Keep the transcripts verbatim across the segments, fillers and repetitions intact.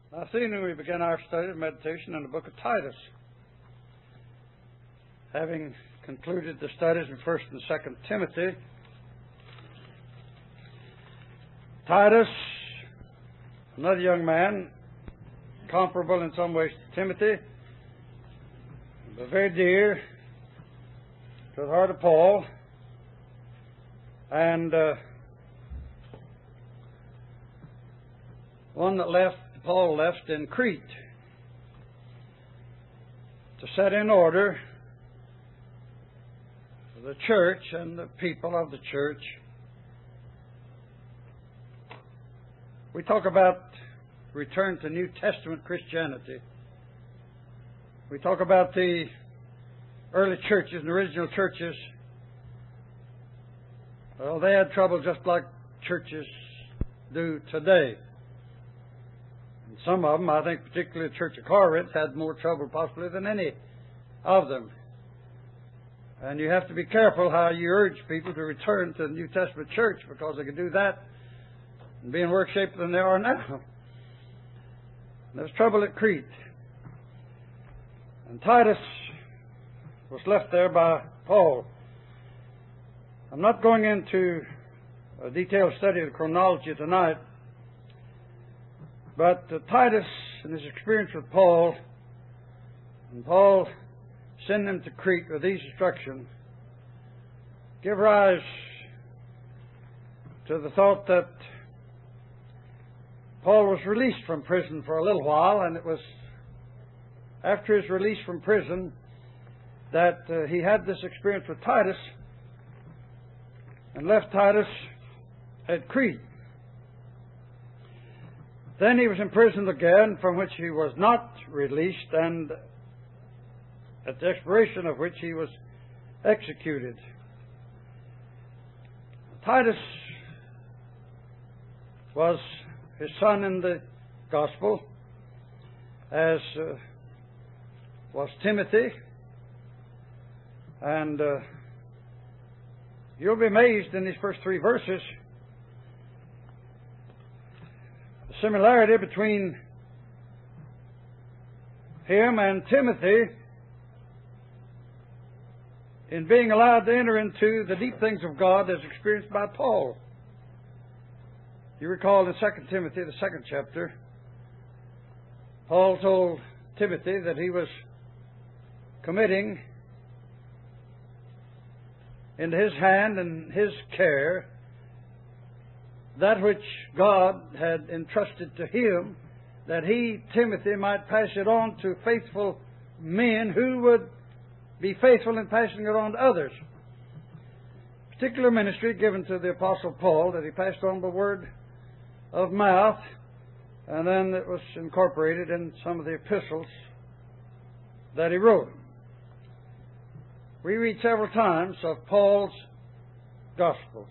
Last evening we began our study of meditation in the book of Titus. Having concluded the studies in First and Second Timothy, Titus, another young man, comparable in some ways to Timothy, but very dear to the heart of Paul, and uh, one that left Paul left in Crete to set in order the church and the people of the church. We talk about return to New Testament Christianity. We talk about the early churches and original churches. Well, they had trouble just like churches do today. And some of them, I think particularly the Church of Corinth, had more trouble possibly than any of them. And you have to be careful how you urge people to return to the New Testament church, because they can do that and be in worse shape than they are now. And there's trouble at Crete. And Titus was left there by Paul. I'm not going into a detailed study of the chronology tonight, but uh, Titus and his experience with Paul, and Paul sending him to Crete with these instructions, give rise to the thought that Paul was released from prison for a little while, and it was after his release from prison that uh, he had this experience with Titus and left Titus at Crete. Then he was imprisoned again, from which he was not released, and at the expiration of which he was executed. Titus was his son in the gospel, as uh, was Timothy. And uh, you'll be amazed in these first three verses, the similarity between him and Timothy in being allowed to enter into the deep things of God as experienced by Paul. You recall in Second Timothy, the second chapter, Paul told Timothy that he was committing into his hand and his care that which God had entrusted to him, that he, Timothy, might pass it on to faithful men who would be faithful in passing it on to others. Particular ministry given to the Apostle Paul that he passed on by word of mouth, and then it was incorporated in some of the epistles that he wrote. We read several times of Paul's gospel.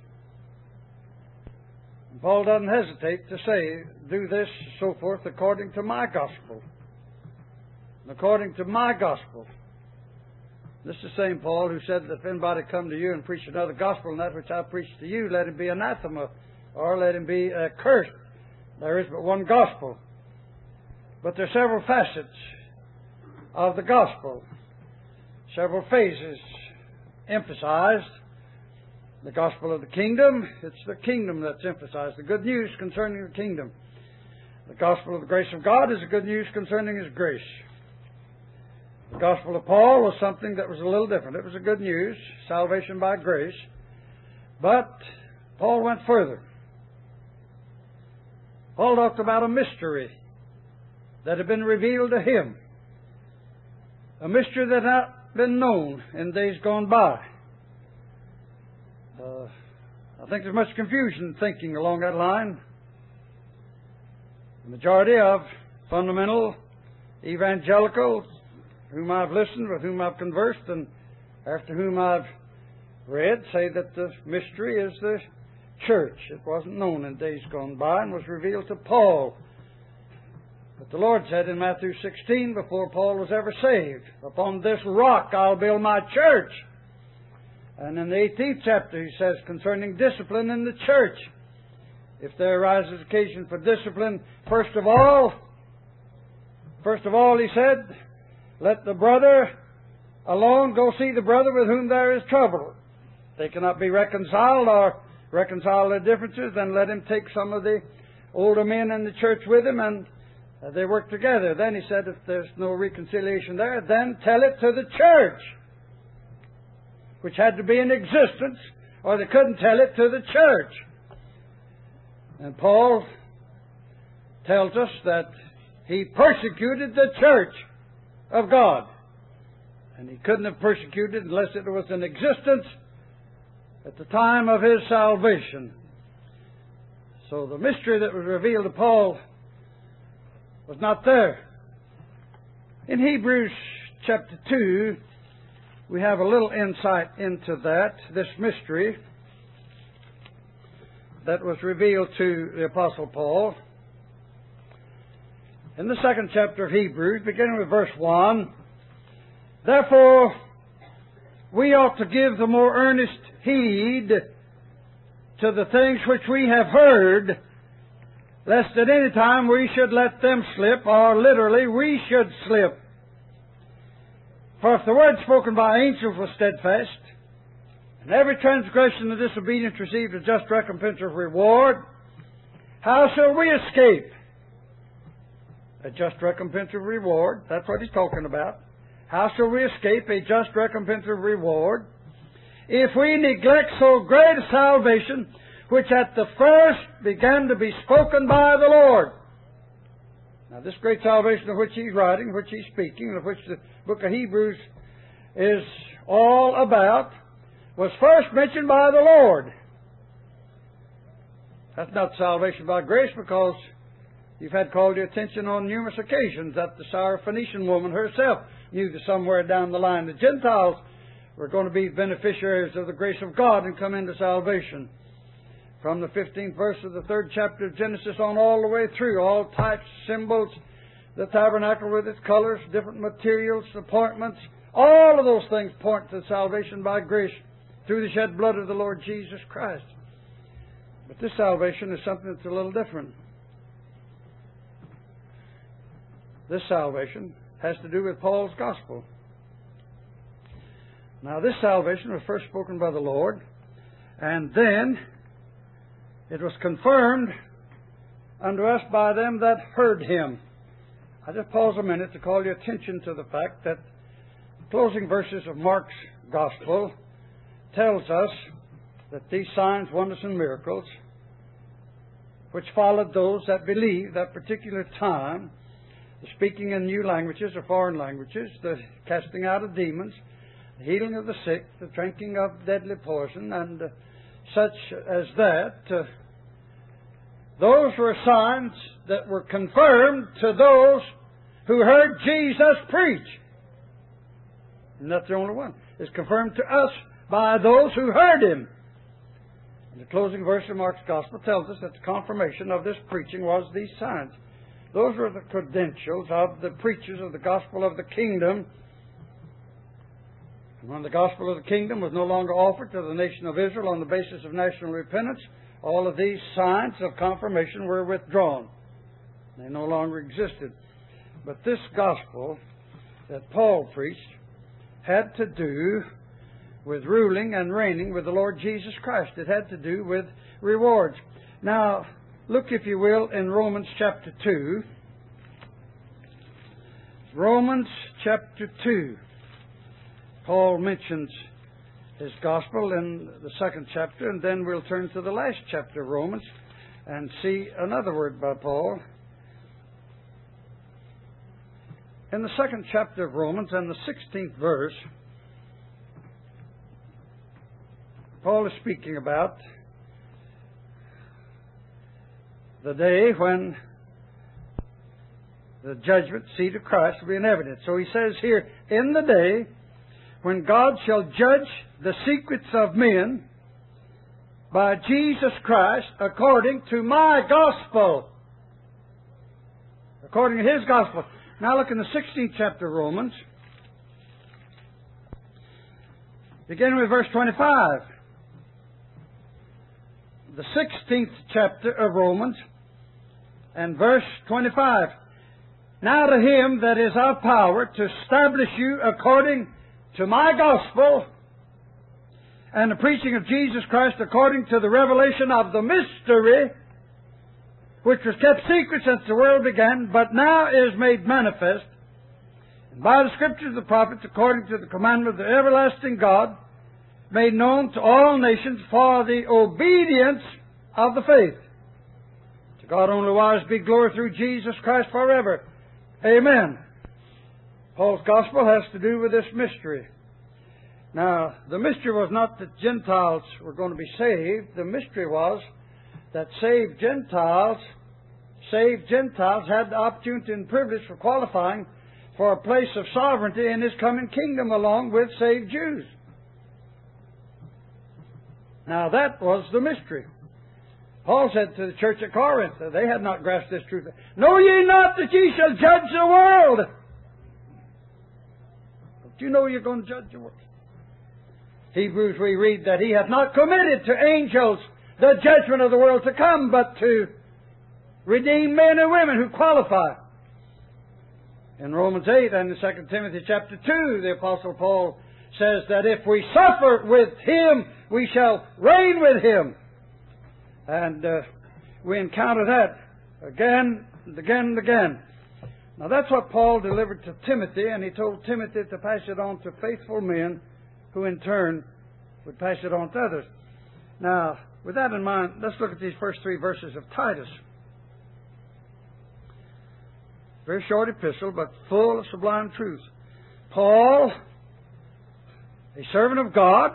And Paul doesn't hesitate to say, do this, so forth, according to my gospel. And according to my gospel. This is the same Paul who said that if anybody come to you and preach another gospel than that which I preach to you, let him be anathema, or let him be accursed. There is but one gospel. But there are several facets of the gospel. Several phases emphasized. The gospel of the kingdom, it's the kingdom that's emphasized. The good news concerning the kingdom. The gospel of the grace of God is the good news concerning His grace. The gospel of Paul was something that was a little different. It was a good news, salvation by grace. But Paul went further. Paul talked about a mystery that had been revealed to him. A mystery that had not been known in days gone by. Uh, I think there's much confusion thinking along that line. The majority of fundamental evangelicals whom I've listened, with whom I've conversed, and after whom I've read, say that the mystery is the church. It wasn't known in days gone by and was revealed to Paul. But the Lord said in Matthew sixteen, before Paul was ever saved, upon this rock I'll build my church. And in the eighteenth chapter he says concerning discipline in the church, if there arises occasion for discipline, first of all, First of all, he said, let the brother alone go see the brother with whom there is trouble. If they cannot be reconciled or reconcile their differences, then let him take some of the older men in the church with him, and uh, they work together. Then he said, if there's no reconciliation there, then tell it to the church, which had to be in existence, or they couldn't tell it to the church. And Paul tells us that he persecuted the church of God. And he couldn't have persecuted unless it was in existence at the time of his salvation. So the mystery that was revealed to Paul was not there. In Hebrews chapter two, we have a little insight into that, this mystery that was revealed to the Apostle Paul. In the second chapter of Hebrews, beginning with verse one, therefore we ought to give the more earnest heed to the things which we have heard, lest at any time we should let them slip, or literally, we should slip. For if the word spoken by angels was steadfast, and every transgression and disobedience received a just recompense of reward, how shall we escape? A just recompense of reward, that's what he's talking about. How shall we escape a just recompense of reward if we neglect so great a salvation, which at the first began to be spoken by the Lord? Now, this great salvation of which he's writing, of which he's speaking, of which the book of Hebrews is all about, was first mentioned by the Lord. That's not salvation by grace, because you've had called your attention on numerous occasions that the Syrophoenician woman herself knew that somewhere down the line the Gentiles were going to be beneficiaries of the grace of God and come into salvation. From the fifteenth verse of the third chapter of Genesis on all the way through, all types, symbols, the tabernacle with its colors, different materials, appointments, all of those things point to salvation by grace through the shed blood of the Lord Jesus Christ. But this salvation is something that's a little different. This salvation has to do with Paul's gospel. Now, this salvation was first spoken by the Lord, and then it was confirmed unto us by them that heard him. I just pause a minute to call your attention to the fact that the closing verses of Mark's gospel tells us that these signs, wonders, and miracles, which followed those that believed that particular time, the speaking in new languages or foreign languages, the casting out of demons, the healing of the sick, the drinking of deadly poison, and uh, such as that, uh, those were signs that were confirmed to those who heard Jesus preach. And that's the only one. It's confirmed to us by those who heard him. And the closing verse of Mark's Gospel tells us that the confirmation of this preaching was these signs. Those were the credentials of the preachers of the gospel of the kingdom. And when the gospel of the kingdom was no longer offered to the nation of Israel on the basis of national repentance, all of these signs of confirmation were withdrawn. They no longer existed. But this gospel that Paul preached had to do with ruling and reigning with the Lord Jesus Christ. It had to do with rewards. Now, look, if you will, in Romans chapter two. Romans chapter two. Paul mentions his gospel in the second chapter, and then we'll turn to the last chapter of Romans and see another word by Paul. In the second chapter of Romans and the sixteenth verse, Paul is speaking about the day when the judgment seat of Christ will be in evidence. So he says here, in the day when God shall judge the secrets of men by Jesus Christ according to my gospel. According to his gospel. Now look in the sixteenth chapter of Romans, beginning with verse twenty-five. The sixteenth chapter of Romans and verse twenty-five. Now to Him that is of power to establish you according to my gospel and the preaching of Jesus Christ according to the revelation of the mystery, which was kept secret since the world began, but now is made manifest by the Scriptures of the prophets according to the commandment of the everlasting God, made known to all nations for the obedience of the faith. To God only wise be glory through Jesus Christ forever. Amen. Paul's gospel has to do with this mystery. Now, the mystery was not that Gentiles were going to be saved. The mystery was that saved Gentiles, saved Gentiles had the opportunity and privilege for qualifying for a place of sovereignty in His coming kingdom along with saved Jews. Now that was the mystery. Paul said to the church at Corinth, they had not grasped this truth. Know ye not that ye shall judge the world? Don't you know you're going to judge the world? Hebrews, we read that He hath not committed to angels the judgment of the world to come, but to redeem men and women who qualify. In Romans eight and in Second Timothy chapter two, the Apostle Paul says that if we suffer with Him, we shall reign with Him. And uh, we encounter that again and again and again. Now that's what Paul delivered to Timothy, and he told Timothy to pass it on to faithful men who in turn would pass it on to others. Now, with that in mind, let's look at these first three verses of Titus. Very short epistle, but full of sublime truth. Paul, a servant of God.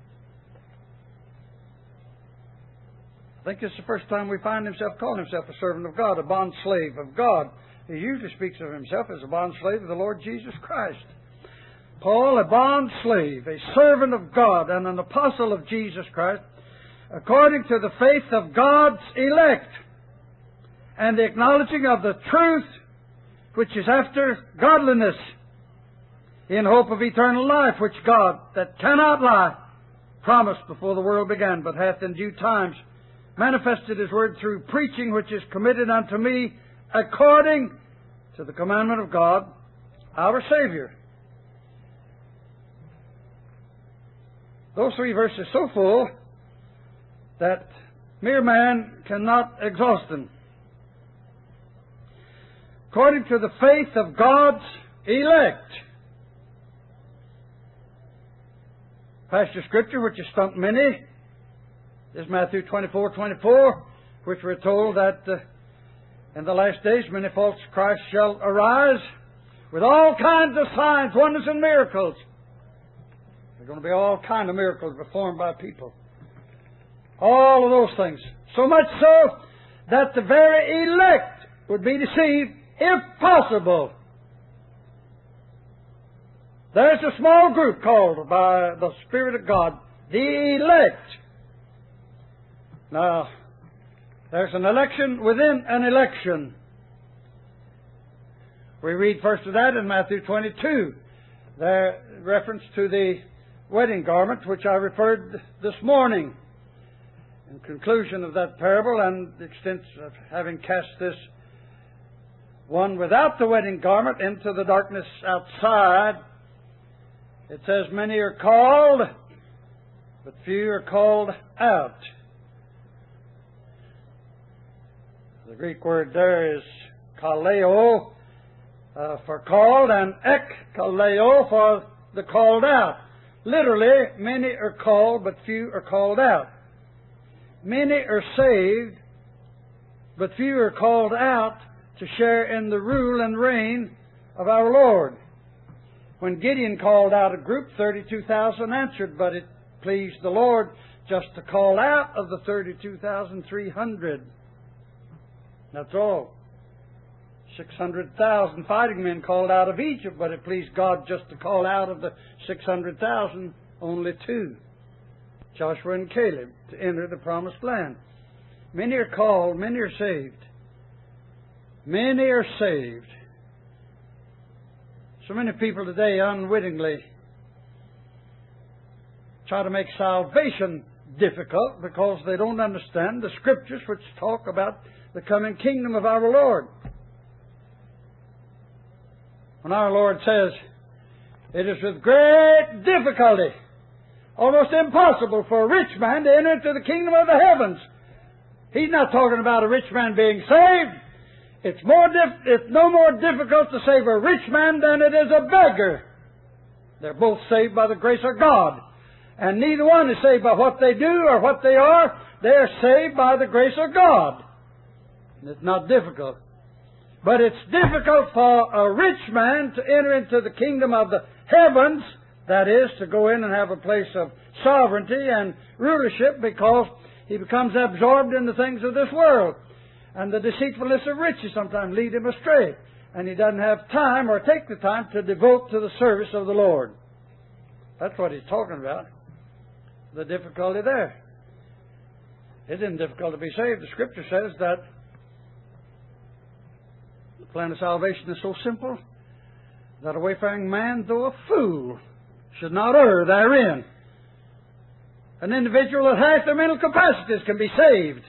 I think it's the first time we find himself calling himself a servant of God, a bond slave of God. He usually speaks of himself as a bond slave of the Lord Jesus Christ. Paul, a bond slave, a servant of God, and an apostle of Jesus Christ, according to the faith of God's elect, and the acknowledging of the truth which is after godliness, in hope of eternal life, which God, that cannot lie, promised before the world began, but hath in due times manifested His word through preaching, which is committed unto me according to the commandment of God, our Savior. Those three verses so full that mere man cannot exhaust them. According to the faith of God's elect. Passage of Scripture which has stumped many is Matthew twenty-four twenty-four, which we're told that uh, in the last days many false Christs shall arise with all kinds of signs, wonders, and miracles. There are going to be all kinds of miracles performed by people. All of those things. So much so that the very elect would be deceived, if possible. There's a small group called by the Spirit of God the elect. Now, there's an election within an election. We read first of that in Matthew twenty-two. There, reference to the wedding garment, which I referred this morning. In conclusion of that parable, and the extent of having cast this one without the wedding garment into the darkness outside, it says, many are called, but few are called out. The Greek word there is kaleo uh, for called, and ek kaleo for the called out. Literally, many are called, but few are called out. Many are saved, but few are called out to share in the rule and reign of our Lord. When Gideon called out a group, thirty-two thousand answered, but it pleased the Lord just to call out of the thirty-two thousand three hundred. That's all. six hundred thousand fighting men called out of Egypt, but it pleased God just to call out of the six hundred thousand only two, Joshua and Caleb, to enter the promised land. Many are called, many are saved. Many are saved. So many people today unwittingly try to make salvation difficult because they don't understand the Scriptures which talk about the coming kingdom of our Lord. when our Lord says, it is with great difficulty, almost impossible for a rich man to enter into the kingdom of the heavens. He's not talking about a rich man being saved. It's more dif- it's no more difficult to save a rich man than it is a beggar. They're both saved by the grace of God. And neither one is saved by what they do or what they are. They are saved by the grace of God. And it's not difficult. But it's difficult for a rich man to enter into the kingdom of the heavens, that is, to go in and have a place of sovereignty and rulership, because he becomes absorbed in the things of this world. And the deceitfulness of riches sometimes lead him astray. And he doesn't have time or take the time to devote to the service of the Lord. That's what he's talking about. The difficulty there. It isn't difficult to be saved. The Scripture says that the plan of salvation is so simple that a wayfaring man, though a fool, should not err therein. An individual that has their mental capacities can be saved.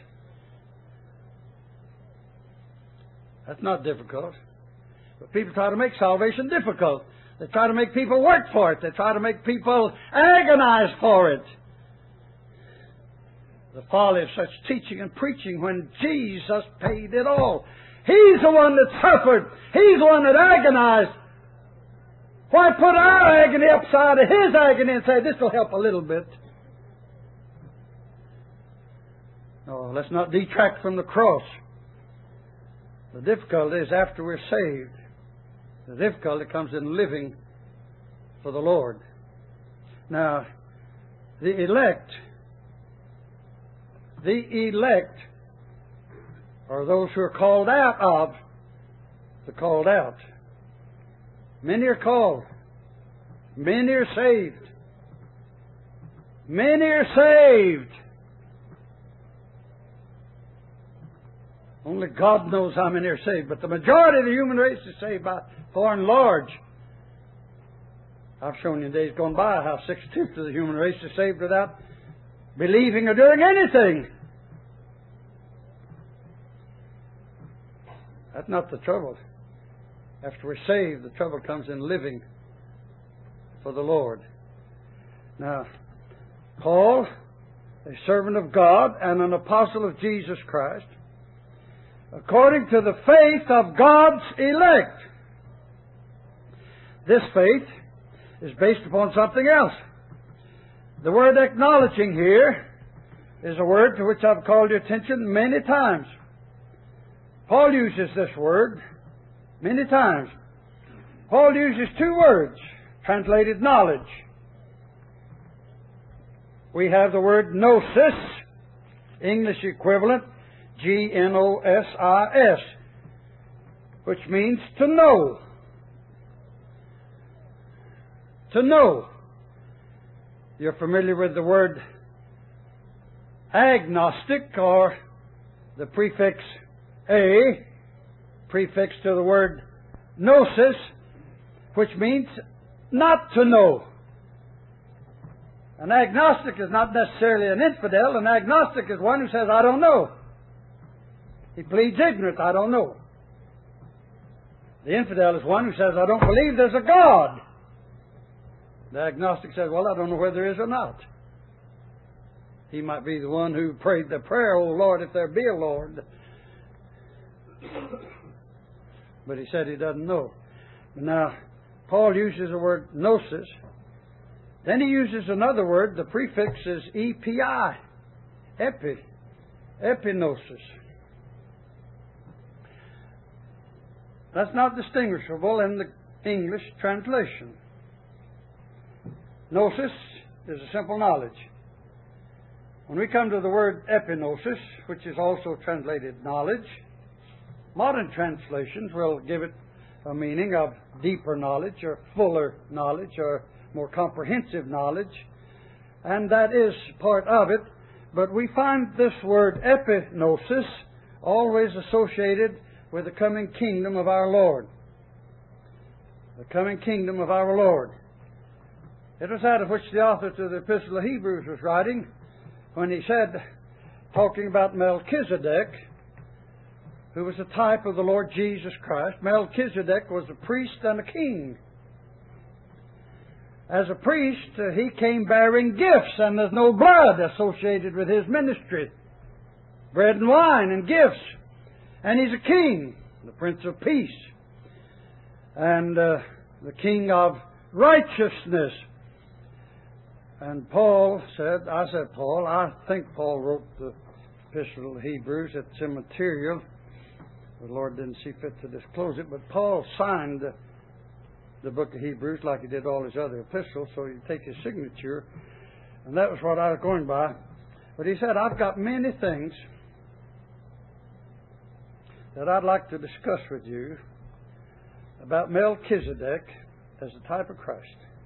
That's not difficult. But people try to make salvation difficult. They try to make people work for it. They try to make people agonize for it. The folly of such teaching and preaching when Jesus paid it all. He's the one that suffered. He's the one that agonized. Why put our agony upside of His agony and say, this will help a little bit? No, let's not detract from the cross. The difficulty is after we're saved. The difficulty comes in living for the Lord. Now, the elect, the elect are those who are called out of the called out. Many are called. Many are saved. Many are saved. Only God knows how many are saved. But the majority of the human race is saved by far and large. I've shown you in days gone by how six-tenths of the human race is saved without believing or doing anything. That's not the trouble. After we're saved, the trouble comes in living for the Lord. Now, Paul, a servant of God and an apostle of Jesus Christ, according to the faith of God's elect. This faith is based upon something else. The word acknowledging here is a word to which I've called your attention many times. Paul uses this word many times. Paul uses two words, translated knowledge. We have the word gnosis, English equivalent, G N O S I S, which means to know. To know. You're familiar with the word agnostic, or the prefix a, prefix to the word gnosis, which means not to know. An agnostic is not necessarily an infidel. An agnostic is one who says, I don't know. He pleads ignorance, I don't know. The infidel is one who says, I don't believe there's a God. The agnostic says, well, I don't know whether there is or not. He might be the one who prayed the prayer, oh Lord, if there be a Lord. But he said he doesn't know. Now, Paul uses the word gnosis. Then he uses another word. The prefix is E P I. Epi. Epignosis. That's not distinguishable in the English translation. Gnosis is a simple knowledge. When we come to the word epignosis, which is also translated knowledge, modern translations will give it a meaning of deeper knowledge or fuller knowledge or more comprehensive knowledge, and that is part of it. But we find this word epignosis always associated with the coming kingdom of our Lord. The coming kingdom of our Lord. It was that of which the author to the Epistle of Hebrews was writing when he said, talking about Melchizedek, who was a type of the Lord Jesus Christ. Melchizedek was a priest and a king. As a priest, uh, he came bearing gifts, and there's no blood associated with his ministry. Bread and wine and gifts. And he's a king, the Prince of Peace, and uh, the King of Righteousness. And Paul said, I said Paul, I think Paul wrote the Epistle to Hebrews. It's immaterial. The Lord didn't see fit to disclose it, but Paul signed the, the book of Hebrews like he did all his other epistles, so he'd take his signature, and that was what I was going by. But he said, I've got many things that I'd like to discuss with you about Melchizedek as a type of Christ.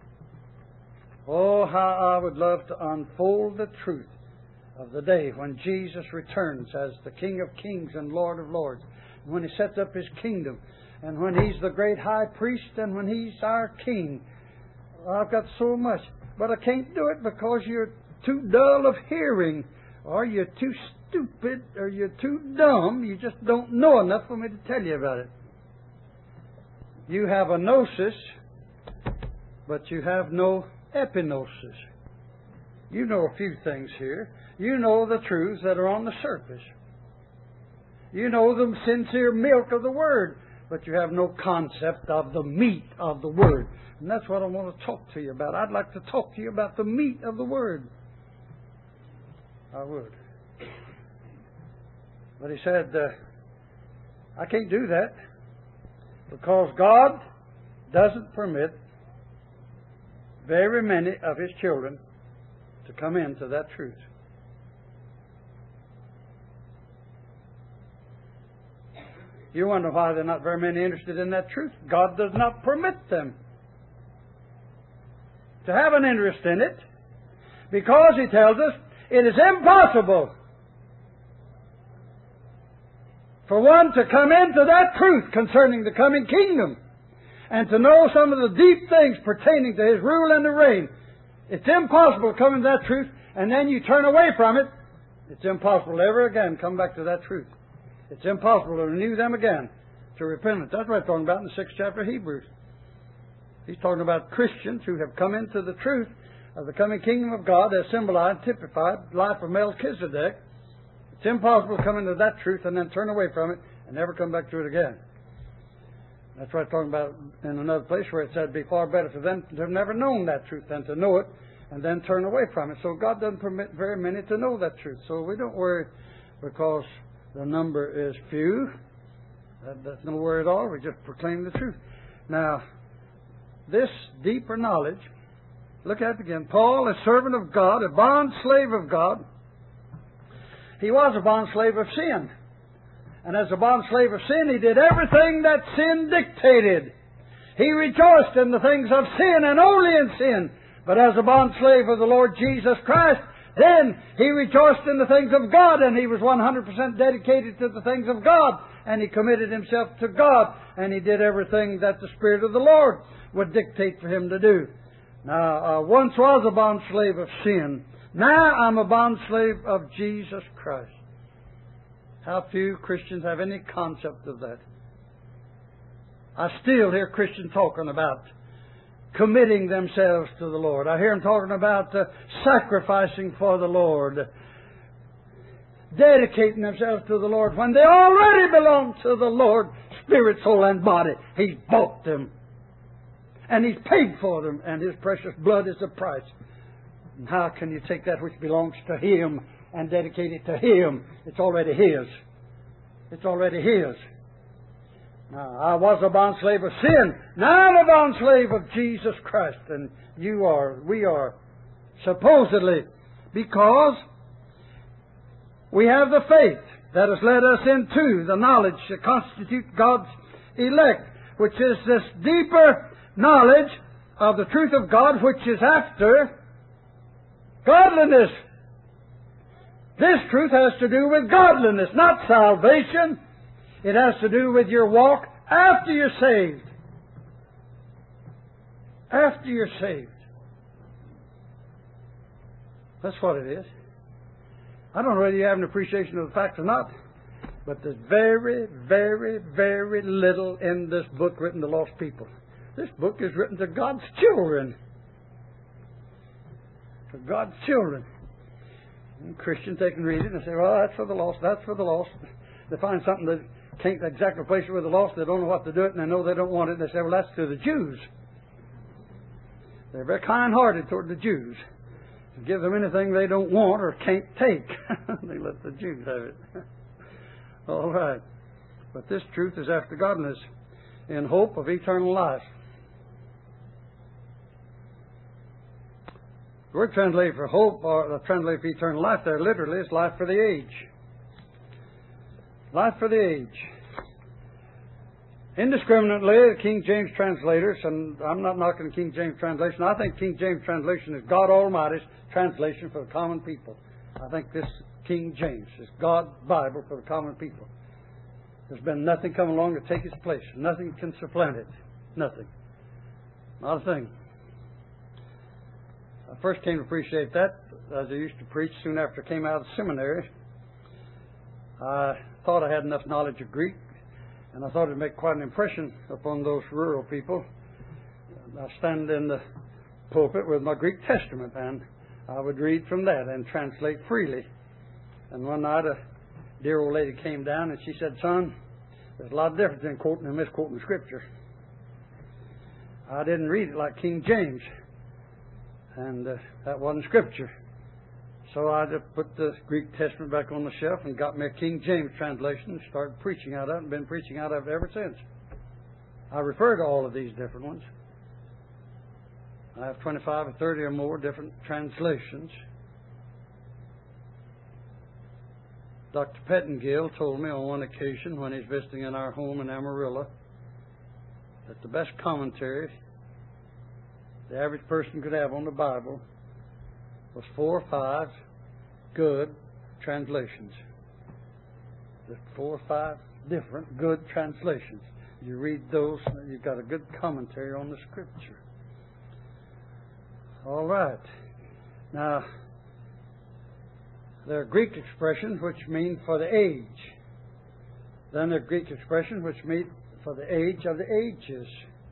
Oh, how I would love to unfold the truth of the day when Jesus returns as the King of Kings and Lord of Lords, when He sets up His kingdom, and when He's the great high priest, and when He's our King. I've got so much, but I can't do it because you're too dull of hearing, or you're too stupid, or you're too dumb. You just don't know enough for me to tell you about it. You have a gnosis, but you have no epignosis. You know a few things here. You know the truths that are on the surface. You know the sincere milk of the Word, but you have no concept of the meat of the Word. And that's what I want to talk to you about. I'd like to talk to you about the meat of the Word. I would. But he said, uh, I can't do that because God doesn't permit very many of His children to come into that truth. You wonder why there are not very many interested in that truth. God does not permit them to have an interest in it because He tells us it is impossible for one to come into that truth concerning the coming kingdom and to know some of the deep things pertaining to His rule and to reign. It's impossible to come into that truth and then you turn away from it. It's impossible to ever again come back to that truth. It's impossible to renew them again to repentance. That's what I'm talking about in the sixth chapter of Hebrews. He's talking about Christians who have come into the truth of the coming kingdom of God as symbolized, typified, life of Melchizedek. It's impossible to come into that truth and then turn away from it and never come back to it again. That's what I'm talking about in another place where it said it'd be far better for them to have never known that truth than to know it and then turn away from it. So God doesn't permit very many to know that truth. So we don't worry because the number is few. That, that's no worry at all. We just proclaim the truth. Now, this deeper knowledge, look at it again. Paul, a servant of God, a bond slave of God. He was a bond slave of sin. And as a bond slave of sin, he did everything that sin dictated. He rejoiced in the things of sin and only in sin. But as a bond slave of the Lord Jesus Christ, then he rejoiced in the things of God, and he was one hundred percent dedicated to the things of God, and he committed himself to God, and he did everything that the Spirit of the Lord would dictate for him to do. Now, uh, once was a bond slave of sin. Now I'm a bond slave of Jesus Christ. How few Christians have any concept of that. I still hear Christians talking about committing themselves to the Lord. I hear them talking about uh, sacrificing for the Lord, dedicating themselves to the Lord when they already belong to the Lord, spirit, soul, and body. He's bought them, and He's paid for them, and His precious blood is the price. And how can you take that which belongs to Him and dedicate it to Him? It's already His. It's already His. Now, I was a bond slave of sin. Now I'm a bond slave of Jesus Christ. And you are, we are, supposedly, because we have the faith that has led us into the knowledge that constitutes God's elect, which is this deeper knowledge of the truth of God, which is after godliness. This truth has to do with godliness, not salvation. It has to do with your walk after you're saved. After you're saved. That's what it is. I don't know whether you have an appreciation of the fact or not, But there's very, very, very little in this book written to lost people. This book is written to God's children. To God's children. And Christians, they can read it and say, well, that's for the lost, that's for the lost. They find something that can't exactly place it with the lost, they don't know what to do it, and they know they don't want it, and they say, well, that's to the Jews. They're very kind-hearted toward the Jews. To give them anything they don't want or can't take. They let the Jews have it. All right. But this truth is after godliness, in hope of eternal life. The word translated for hope, or translated for eternal life there literally is life for the age. Life for the age. Indiscriminately, the King James translators, and I'm not knocking the King James translation, I think King James translation is God Almighty's translation for the common people. I think this King James is God's Bible for the common people. There's been nothing come along to take its place. Nothing can supplant it. Nothing. Not a thing. I first came to appreciate that as I used to preach soon after I came out of seminary. I thought I had enough knowledge of Greek, and I thought it would make quite an impression upon those rural people. I stand in the pulpit with my Greek Testament, and I would read from that and translate freely. And one night a dear old lady came down and she said, son, there's a lot of difference in quoting and misquoting Scripture. I didn't read it like King James, and uh, that wasn't Scripture. So I just put the Greek Testament back on the shelf and got me a King James translation and started preaching out of it and been preaching out of it ever since. I refer to all of these different ones. I have twenty-five or thirty or more different translations. Doctor Pettingill told me on one occasion when he's visiting in our home in Amarillo that the best commentary the average person could have on the Bible was four or five good translations. Just four or five different good translations. You read those, you've got a good commentary on the Scripture. All right. Now, there are Greek expressions which mean for the age. Then there are Greek expressions which mean for the age of the ages.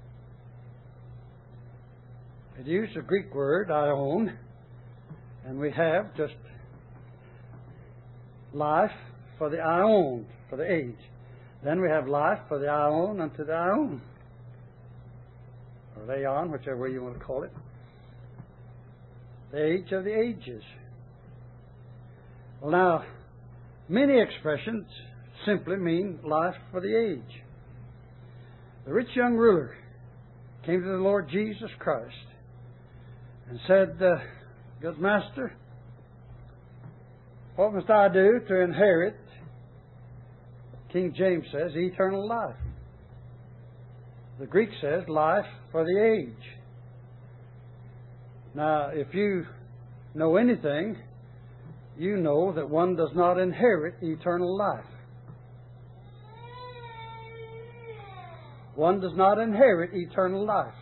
It used a Greek word, aion, and we have just life for the aion, for the age. Then we have life for the aion unto the aion, or aeon, whichever way you want to call it. The age of the ages. Well, now, many expressions simply mean life for the age. The rich young ruler came to the Lord Jesus Christ and said, uh, good master, what must I do to inherit, King James says, eternal life? The Greek says life for the age. Now, if you know anything, you know that one does not inherit eternal life. One does not inherit eternal life.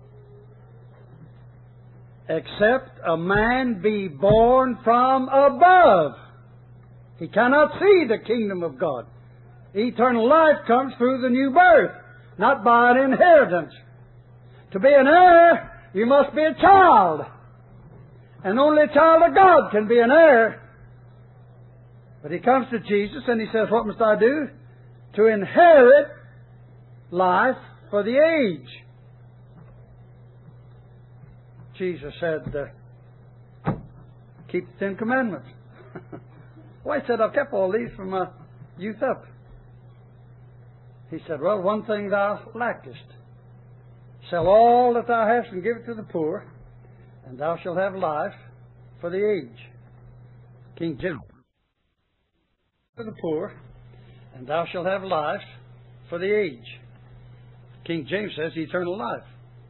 Except a man be born from above. He cannot see the kingdom of God. Eternal life comes through the new birth, not by an inheritance. To be an heir, you must be a child. And only a child of God can be an heir. But he comes to Jesus and he says, what must I do to inherit life for the age? Jesus said, uh, keep the Ten Commandments. Well, he said, I've kept all these from my youth up. He said, well, one thing thou lackest. Sell all that thou hast and give it to the poor, and thou shalt have life for the age. King James. For the poor, and thou shalt have life for the age. King James says eternal life.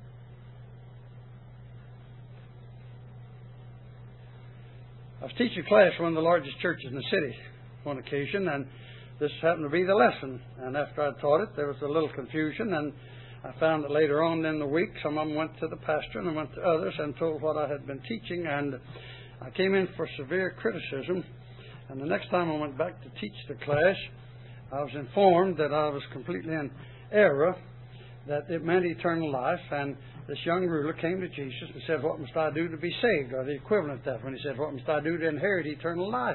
I was teaching a class at one of the largest churches in the city on occasion, and this happened to be the lesson. And after I taught it, there was a little confusion, and I found that later on in the week, some of them went to the pastor and went to others and told what I had been teaching, and I came in for severe criticism. And the next time I went back to teach the class, I was informed that I was completely in error, that it meant eternal life, and this young ruler came to Jesus and said, "What must I do to be saved?" Or the equivalent of that when he said, "What must I do to inherit eternal life?"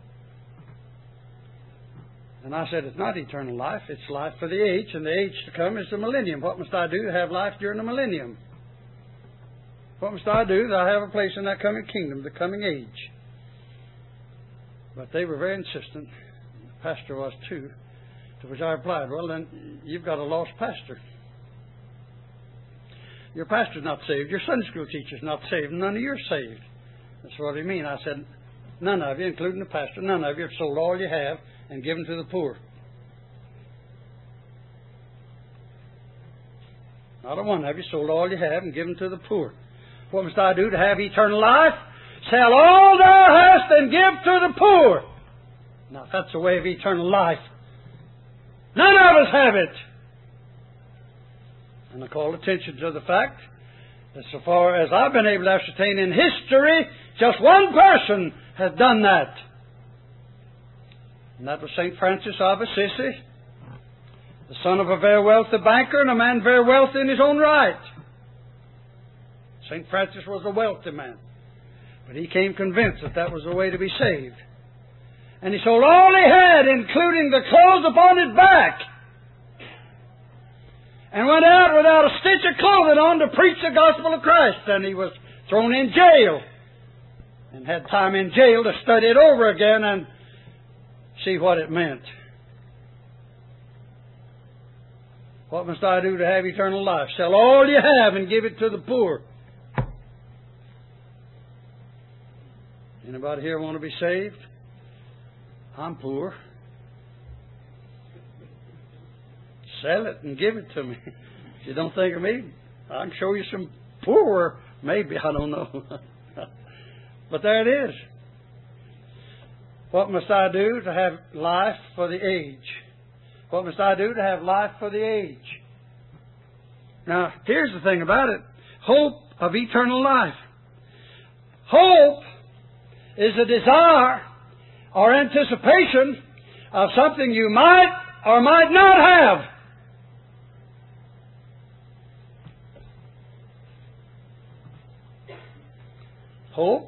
And I said, "It's not eternal life, it's life for the age, and the age to come is the millennium. What must I do to have life during the millennium? What must I do that I have a place in that coming kingdom, the coming age?" But they were very insistent. The pastor was too. To which I replied, "Well, then you've got a lost pastor. Your pastor's not saved. Your Sunday school teacher's not saved. And none of you are saved." That's what he mean. I said, "None of you, including the pastor, none of you have sold all you have and given to the poor. Not a one of you sold all you have and given to the poor. What must I do to have eternal life? Sell all thou hast and give to the poor." Now, if that's the way of eternal life, none of us have it. And I call attention to the fact that so far as I've been able to ascertain in history, just one person has done that. And that was Saint Francis of Assisi, the son of a very wealthy banker and a man very wealthy in his own right. Saint Francis was a wealthy man, but he came convinced that that was the way to be saved. And he sold all he had, including the clothes upon his back, and went out without a stitch of clothing on to preach the gospel of Christ. And he was thrown in jail, and had time in jail to study it over again and see what it meant. What must I do to have eternal life? Sell all you have and give it to the poor. Anybody here want to be saved? I'm poor. Sell it and give it to me. If you don't think of me, I can show you some poorer, maybe, I don't know. But there it is. What must I do to have life for the age? What must I do to have life for the age? Now, here's the thing about it. Hope of eternal life. Hope is a desire or anticipation of something you might or might not have. Hope,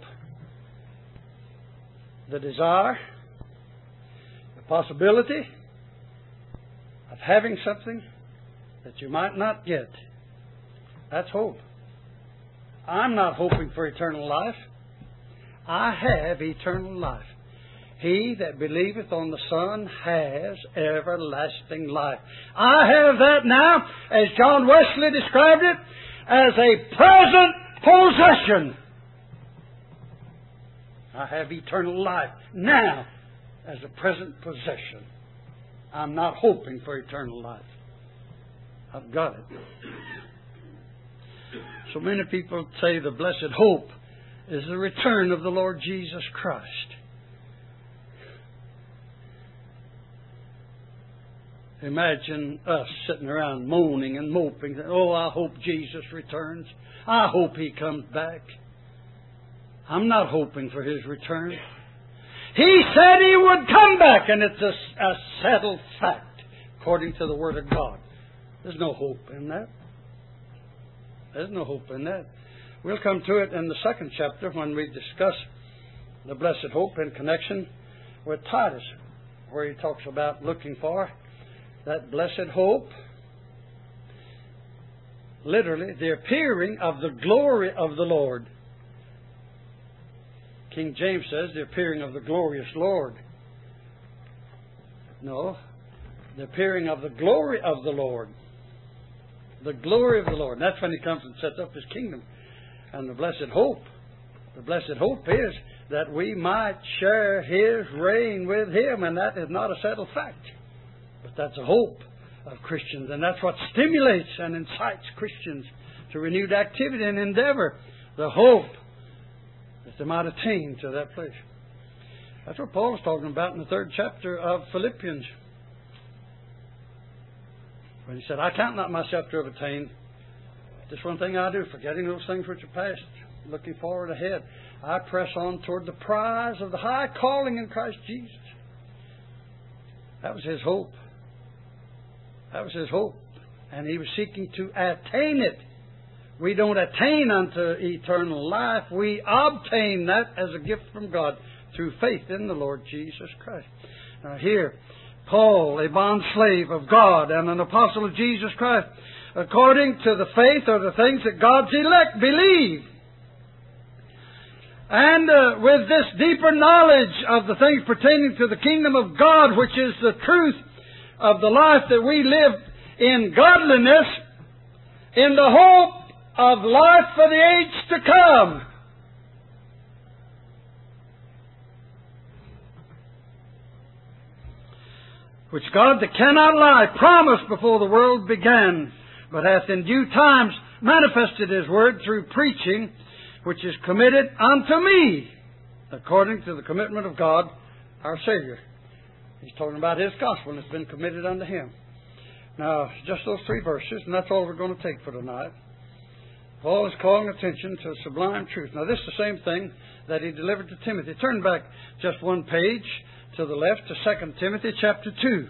the desire, the possibility of having something that you might not get. That's hope. I'm not hoping for eternal life. I have eternal life. He that believeth on the Son has everlasting life. I have that now, as John Wesley described it, as a present possession. I have eternal life now as a present possession. I'm not hoping for eternal life. I've got it. So many people say the blessed hope is the return of the Lord Jesus Christ. Imagine us sitting around moaning and moping. Oh, I hope Jesus returns. I hope He comes back. I'm not hoping for His return. He said He would come back, and it's a, a settled fact, according to the Word of God. There's no hope in that. There's no hope in that. We'll come to it in the second chapter when we discuss the blessed hope in connection with Titus, where he talks about looking for that blessed hope. Literally, the appearing of the glory of the Lord. King James says the appearing of the glorious Lord. No, the appearing of the glory of the Lord. The glory of the Lord. And that's when He comes and sets up His kingdom. And the blessed hope, the blessed hope is that we might share His reign with Him. And that is not a settled fact. But that's a hope of Christians. And that's what stimulates and incites Christians to renewed activity and endeavor. The hope that they might attain to that place. That's what Paul's talking about in the third chapter of Philippians. When he said, I count not myself to have attained. This one thing I do, forgetting those things which are past, looking forward ahead. I press on toward the prize of the high calling in Christ Jesus. That was his hope. That was his hope. And he was seeking to attain it. We don't attain unto eternal life. We obtain that as a gift from God through faith in the Lord Jesus Christ. Now here, Paul, a bond slave of God and an apostle of Jesus Christ, according to the faith or the things that God's elect believe. And uh, with this deeper knowledge of the things pertaining to the kingdom of God, which is the truth of the life that we live in godliness, in the hope of life for the age to come. Which God that cannot lie promised before the world began, but hath in due times manifested His word through preaching, which is committed unto me, according to the commitment of God, our Savior. He's talking about His gospel, and it's been committed unto Him. Now, just those three verses, and that's all we're going to take for tonight. Paul is calling attention to sublime truth. Now, this is the same thing that he delivered to Timothy. Turn back just one page to the left to Second Timothy chapter two.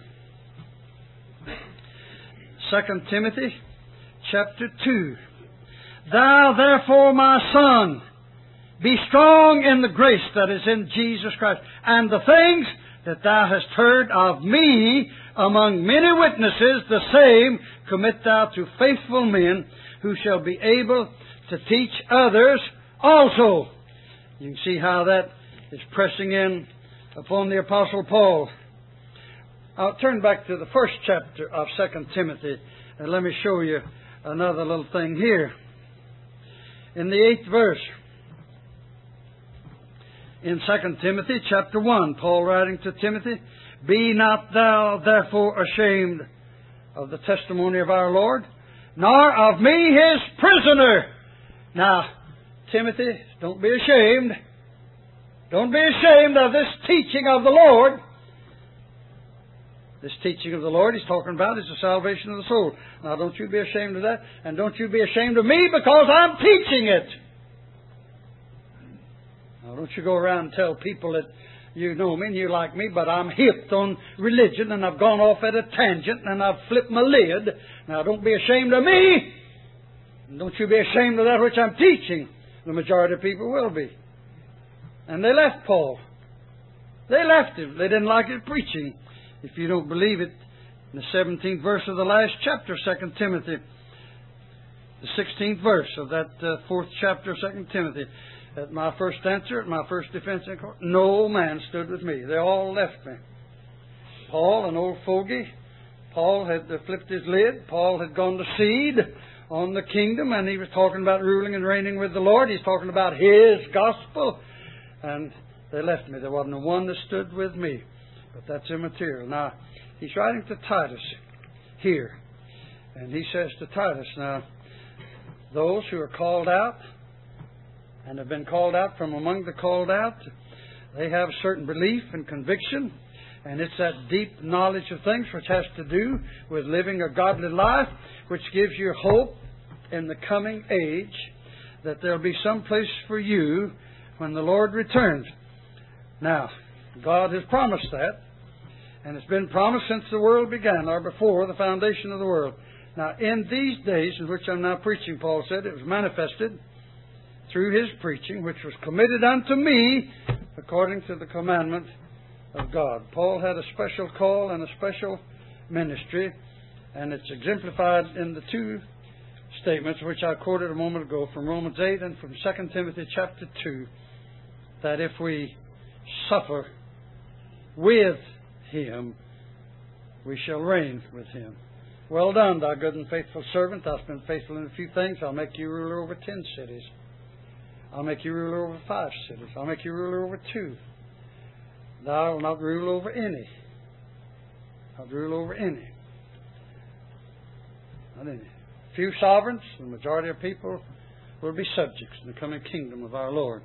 Second Timothy chapter two. Thou therefore, my son, be strong in the grace that is in Jesus Christ, and the things that thou hast heard of me among many witnesses, the same commit thou to faithful men, who shall be able to teach others also. You can see how that is pressing in upon the Apostle Paul. I'll turn back to the first chapter of Second Timothy, and let me show you another little thing here. In the eighth verse, in Second Timothy chapter one, Paul writing to Timothy, Be not thou therefore ashamed of the testimony of our Lord, nor of me His prisoner. Now, Timothy, don't be ashamed. Don't be ashamed of this teaching of the Lord. This teaching of the Lord He's talking about is the salvation of the soul. Now, don't you be ashamed of that, and don't you be ashamed of me because I'm teaching it. Now, don't you go around and tell people that you know me and you like me, but I'm hipped on religion and I've gone off at a tangent and I've flipped my lid. Now, don't be ashamed of me. And don't you be ashamed of that which I'm teaching. The majority of people will be. And they left Paul. They left him. They didn't like his preaching. If you don't believe it, in the seventeenth verse of the last chapter, Second Timothy, the sixteenth verse of that uh, fourth chapter of Second Timothy, at my first answer, at my first defense in court, no man stood with me. They all left me. Paul, an old fogey, Paul had uh, flipped his lid. Paul had gone to seed on the kingdom, and he was talking about ruling and reigning with the Lord. He's talking about His gospel. And they left me. There wasn't a one that stood with me. But that's immaterial. Now, he's writing to Titus here. And he says to Titus, now, those who are called out and have been called out from among the called out, they have a certain belief and conviction. And it's that deep knowledge of things which has to do with living a godly life, which gives you hope in the coming age that there'll be some place for you when the Lord returns. Now, God has promised that, and it's been promised since the world began, or before the foundation of the world. Now, in these days in which I'm now preaching, Paul said, it was manifested through His preaching, which was committed unto me according to the commandment of God. Paul had a special call and a special ministry, and it's exemplified in the two statements which I quoted a moment ago from Romans eight and from Second Timothy chapter two, that if we suffer with Him, we shall reign with Him. Well done, thou good and faithful servant. Thou hast been faithful in a few things. I'll make you ruler over ten cities. I'll make you ruler over five cities. I'll make you ruler over two. Thou wilt not rule over any. Not rule over any. Not any. Few sovereigns, the majority of people will be subjects in the coming kingdom of our Lord.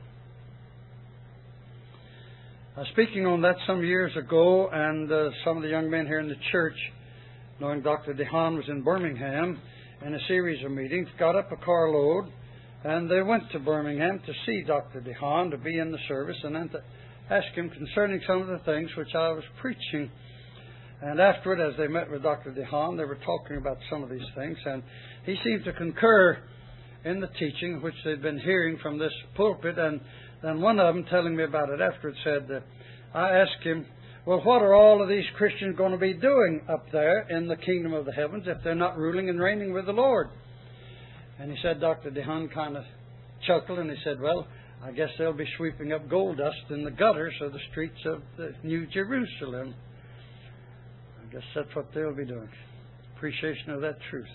I was speaking on that some years ago, and uh, some of the young men here in the church, knowing Doctor DeHaan was in Birmingham in a series of meetings, got up a carload, and they went to Birmingham to see Doctor DeHaan, to be in the service, and then to ask him concerning some of the things which I was preaching. And afterward, as they met with Doctor DeHaan, they were talking about some of these things, and he seemed to concur in the teaching which they'd been hearing from this pulpit. And then one of them, telling me about it afterward, said, uh, I asked him, well, what are all of these Christians going to be doing up there in the kingdom of the heavens if they're not ruling and reigning with the Lord? And he said, Doctor DeHaan kind of chuckled, and he said, well, I guess they'll be sweeping up gold dust in the gutters of the streets of the New Jerusalem. I guess that's what they'll be doing. Appreciation of that truth.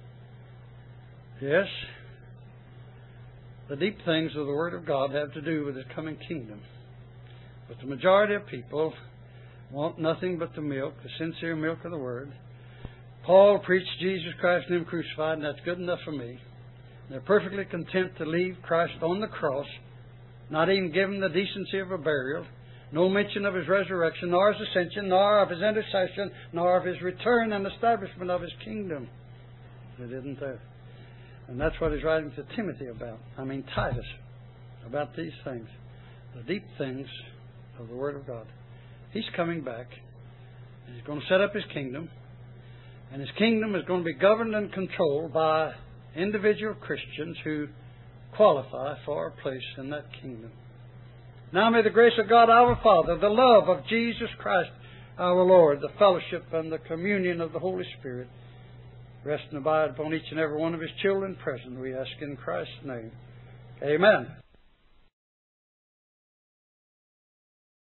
Yes, the deep things of the Word of God have to do with His coming kingdom. But the majority of people want nothing but the milk, the sincere milk of the Word. Paul preached Jesus Christ and Him crucified, and that's good enough for me. They're perfectly content to leave Christ on the cross, not even give Him the decency of a burial, no mention of His resurrection, nor His ascension, nor of His intercession, nor of His return and establishment of His kingdom. They didn't there. And that's what He's writing to Timothy about. I mean Titus, about these things. The deep things of the Word of God. He's coming back. And He's going to set up His kingdom. And His kingdom is going to be governed and controlled by individual Christians who qualify for a place in that kingdom. Now may the grace of God our Father, the love of Jesus Christ our Lord, the fellowship and the communion of the Holy Spirit rest and abide upon each and every one of His children present, we ask in Christ's name. Amen.